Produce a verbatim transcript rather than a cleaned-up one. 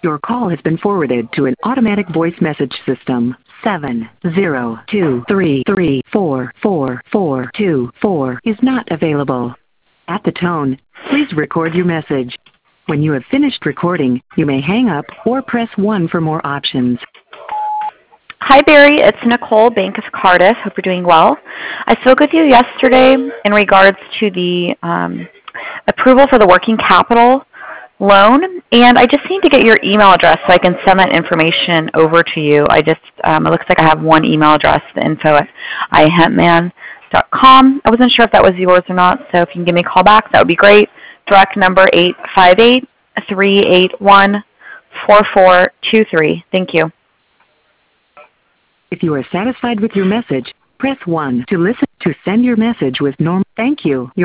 Your call has been forwarded to an automatic voice message system. seven zero two three three four four four two four is not available. At the tone, please record your message. When you have finished recording, you may hang up or press one for more options. Hi, Barry. It's Nicole, Bank of Cardiff. Hope you're doing well. I spoke with you yesterday in regards to the um, approval for the working capital loan, and I just need to get your email address so I can send that information over to you. I just, um, it looks like I have one email address, the info at i hempman dot com. I wasn't sure if that was yours or not, so if you can give me a call back, that would be great. Direct number eight five eight, three eight one, four four two three. Thank you. If you are satisfied with your message, press one to listen. To send your message with normal. Thank you. Your